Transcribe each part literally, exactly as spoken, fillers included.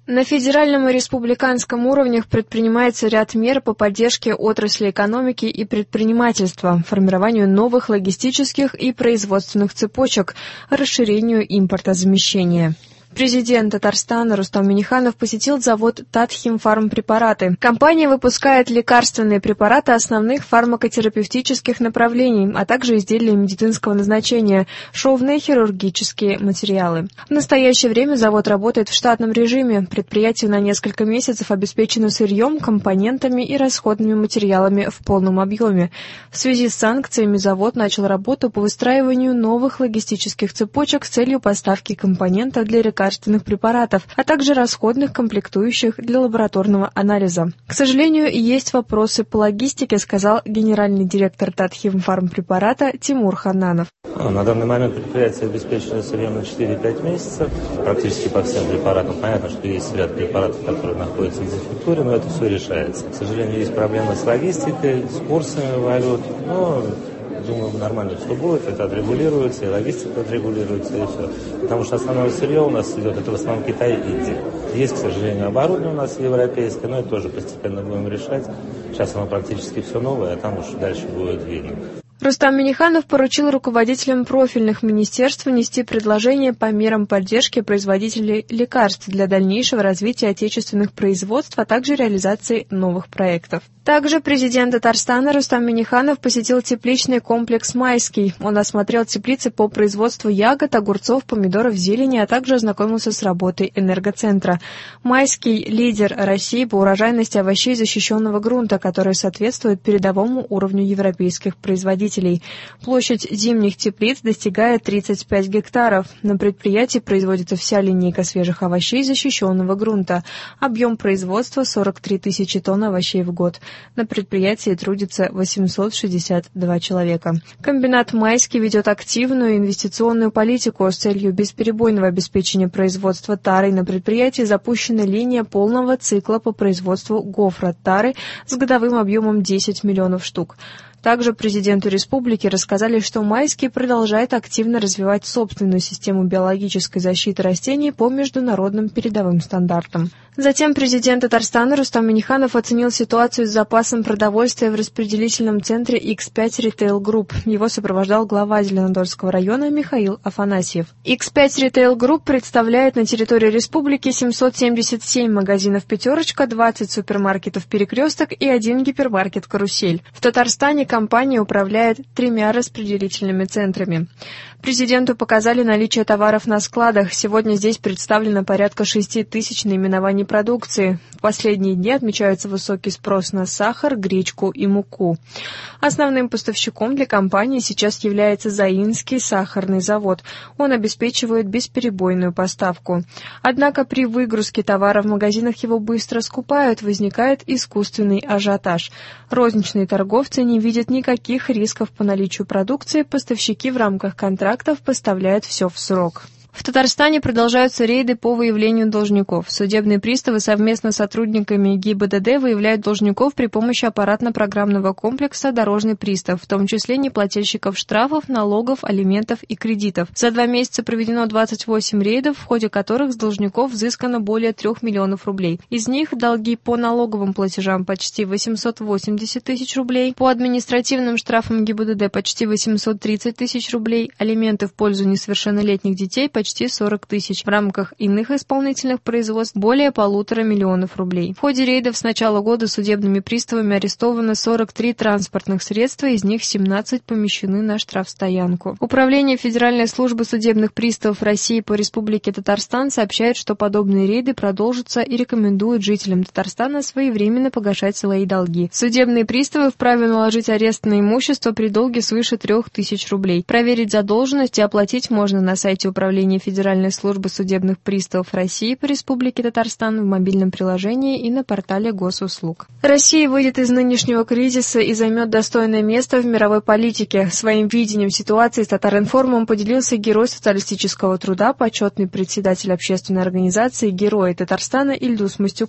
На федеральном и республиканском уровнях предпринимается ряд мер по поддержке отрасли экономики и предпринимательства, формированию новых логистических и производственных цепочек, расширению импортозамещения. Президент Татарстана Рустам Минниханов посетил завод «Татхимфармпрепараты». Компания выпускает лекарственные препараты основных фармакотерапевтических направлений, а также изделия медицинского назначения, шовные хирургические материалы. В настоящее время завод работает в штатном режиме. Предприятие на несколько месяцев обеспечено сырьем, компонентами и расходными материалами в полном объеме. В связи с санкциями завод начал работу по выстраиванию новых логистических цепочек с целью поставки компонентов для лекарственных лекарственных препаратов, а также расходных комплектующих для лабораторного анализа. К сожалению, есть вопросы по логистике, сказал генеральный директор Татхимфармпрепарата Тимур Хананов. На данный момент предприятие обеспечено сырьем на четыре-пять месяцев, практически по всем препаратам. Понятно, что есть ряд препаратов, которые находятся в дефектуре, но это все решается. К сожалению, есть проблемы с логистикой, с курсами валют, но думаю, нормально все будет, это отрегулируется, и логистика отрегулируется, и все. Потому что основное сырье у нас идет, это в основном Китай и Индия. Есть, к сожалению, оборудование у нас европейское, но это тоже постепенно будем решать. Сейчас оно практически все новое, а там уж дальше будет видно. Рустам Минниханов поручил руководителям профильных министерств внести предложения по мерам поддержки производителей лекарств для дальнейшего развития отечественных производств, а также реализации новых проектов. Также президент Татарстана Рустам Минниханов посетил тепличный комплекс «Майский». Он осмотрел теплицы по производству ягод, огурцов, помидоров, зелени, а также ознакомился с работой энергоцентра. «Майский» – лидер России по урожайности овощей защищенного грунта, который соответствует передовому уровню европейских производителей. Площадь зимних теплиц достигает тридцать пять гектаров. На предприятии производится вся линейка свежих овощей защищенного грунта. Объем производства сорок три тысячи тонн овощей в год. На предприятии трудится восемьсот шестьдесят два человека. Комбинат «Майский» ведет активную инвестиционную политику с целью бесперебойного обеспечения производства тары. На предприятии запущена линия полного цикла по производству гофра тары с годовым объемом десять миллионов штук. Также президенту республики рассказали, что «Майский» продолжает активно развивать собственную систему биологической защиты растений по международным передовым стандартам. Затем президент Татарстана Рустам Минниханов оценил ситуацию с запасом продовольствия в распределительном центре икс пять Retail Group. Его сопровождал глава Зеленодольского района Михаил Афанасьев. икс пять Retail Group представляет на территории республики семьсот семьдесят семь магазинов «Пятерочка», двадцать супермаркетов «Перекресток» и один гипермаркет «Карусель». В Татарстане компания управляет тремя распределительными центрами. Президенту показали наличие товаров на складах. Сегодня здесь представлено порядка шести тысяч наименований продукции. В последние дни отмечается высокий спрос на сахар, гречку и муку. Основным поставщиком для компании сейчас является Заинский сахарный завод. Он обеспечивает бесперебойную поставку. Однако при выгрузке товара в магазинах его быстро скупают, возникает искусственный ажиотаж. Розничные торговцы не видят никаких рисков по наличию продукции, поставщики в рамках контрактов поставляют все в срок. В Татарстане продолжаются рейды по выявлению должников. Судебные приставы совместно с сотрудниками ГИБДД выявляют должников при помощи аппаратно-программного комплекса «Дорожный пристав», в том числе неплательщиков штрафов, налогов, алиментов и кредитов. За два месяца проведено двадцать восемь рейдов, в ходе которых с должников взыскано более трех миллионов рублей. Из них долги по налоговым платежам почти восемьсот восемьдесят тысяч рублей, по административным штрафам ГИБДД почти восемьсот тридцать тысяч рублей, алименты в пользу несовершеннолетних детей почти почти сорок тысяч. В рамках иных исполнительных производств более полутора миллионов рублей. В ходе рейдов с начала года судебными приставами арестовано сорок три транспортных средства, из них семнадцать помещены на штрафстоянку. Управление Федеральной службы судебных приставов России по Республике Татарстан сообщает, что подобные рейды продолжатся и рекомендует жителям Татарстана своевременно погашать свои долги. Судебные приставы вправе наложить арест на имущество при долге свыше трех тысяч рублей. Проверить задолженность и оплатить можно на сайте управления Федеральной службы судебных приставов России по Республике Татарстан в мобильном приложении и на портале госуслуг. Россия выйдет из нынешнего кризиса и займет достойное место в мировой политике. Своим видением ситуации с Татаринформом поделился герой социалистического труда, почетный председатель общественной организации «Герои Татарстана» Ильдус Мастюков.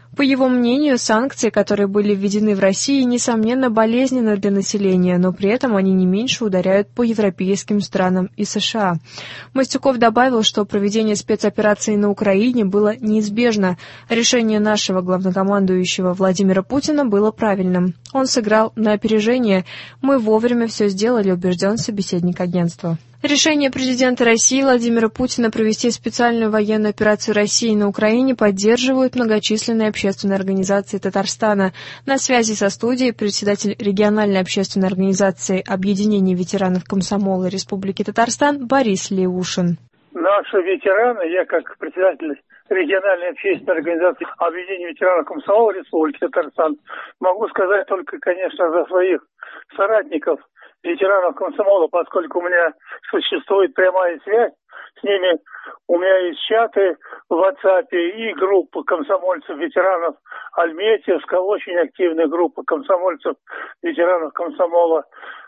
По его мнению, санкции, которые были введены в России, несомненно болезненны для населения, но при этом они не меньше ударяют по европейским странам и США. Мостюков добавил, что проведение спецоперации на Украине было неизбежно. Решение нашего главнокомандующего Владимира Путина было правильным. Он сыграл на опережение. Мы вовремя все сделали, убежден собеседник агентства. Решение президента России Владимира Путина провести специальную военную операцию России на Украине поддерживают многочисленные общественные организации Татарстана. На связи со студией председатель региональной общественной организации Объединения ветеранов комсомола Республики Татарстан Борис Леушин. Наши ветераны, я как председатель региональной общественной организации Объединения ветеранов комсомола Республики Татарстан, могу сказать только, конечно, за своих соратников, ветеранов комсомола, поскольку у меня существует прямая связь с ними. У меня есть чаты в WhatsApp и группа комсомольцев, ветеранов Альметьевска, очень активная группа комсомольцев, ветеранов комсомола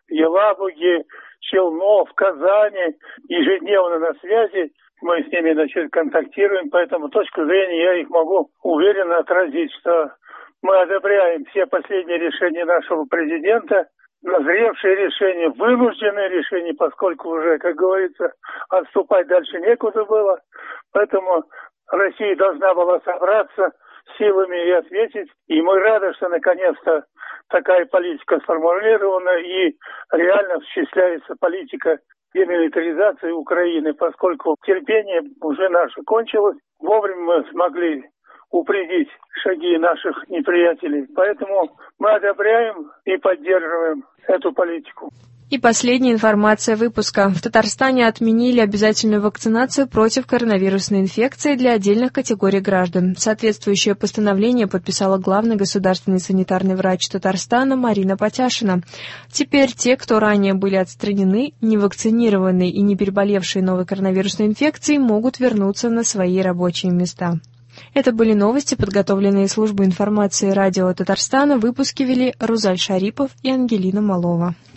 Елабуги, Челнов, Казани. Ежедневно на связи. Мы с ними, значит, контактируем, поэтому точку зрения я их могу уверенно отразить, что мы одобряем все последние решения нашего президента, назревшие решения, вынужденные решения, поскольку уже, как говорится, отступать дальше некуда было. Поэтому Россия должна была собраться силами и ответить. И мы рады, что наконец-то такая политика сформулирована и реально осуществляется политика демилитаризации Украины, поскольку терпение уже наше кончилось. Вовремя мы смогли упредить шаги наших неприятелей. Поэтому мы одобряем и поддерживаем эту политику. И последняя информация выпуска. В Татарстане отменили обязательную вакцинацию против коронавирусной инфекции для отдельных категорий граждан. Соответствующее постановление подписала главный государственный санитарный врач Татарстана Марина Потяшина. Теперь те, кто ранее были отстранены, не вакцинированные и не переболевшие новой коронавирусной инфекцией, могут вернуться на свои рабочие места. Это были новости, подготовленные службой информации радио Татарстана. Выпуски вели Рузаль Шарипов и Ангелина Малова.